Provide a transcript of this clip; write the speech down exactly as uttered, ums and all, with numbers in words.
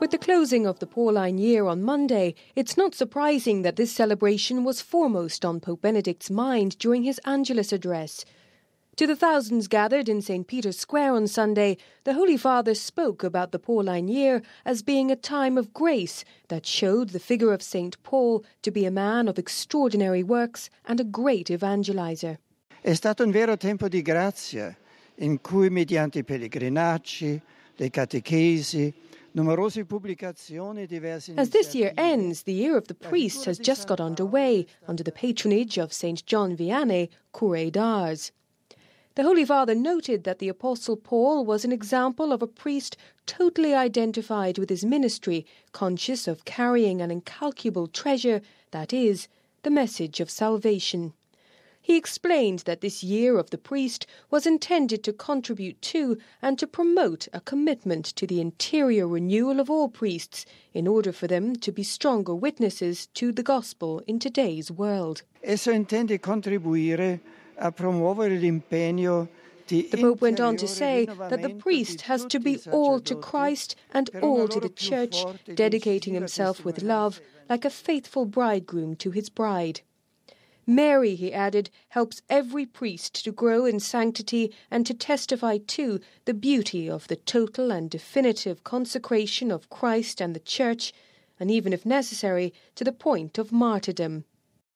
With the closing of the Pauline year on Monday, it's not surprising that this celebration was foremost on Pope Benedict's mind during his Angelus address. To the thousands gathered in Saint Peter's Square on Sunday, the Holy Father spoke about the Pauline year as being a time of grace that showed the figure of Saint Paul to be a man of extraordinary works and a great evangelizer. È stato un vero tempo di grazia, in cui mediante i pellegrinaggi, le catechesi, As this year ends, the Year of the Priest has just got underway under the patronage of Saint John Vianney, Curé d'Ars. The Holy Father noted that the Apostle Paul was an example of a priest totally identified with his ministry, conscious of carrying an incalculable treasure, that is, the message of salvation. He explained that this year of the priest was intended to contribute to and to promote a commitment to the interior renewal of all priests in order for them to be stronger witnesses to the gospel in today's world. Esso intende contribuire a promuovere l'impegno di The Pope went on to say that the priest has to be all to Christ and all to the Church, dedicating himself with love like a faithful bridegroom to his bride. Mary, he added, helps every priest to grow in sanctity and to testify to the beauty of the total and definitive consecration of Christ and the Church, and even if necessary, to the point of martyrdom.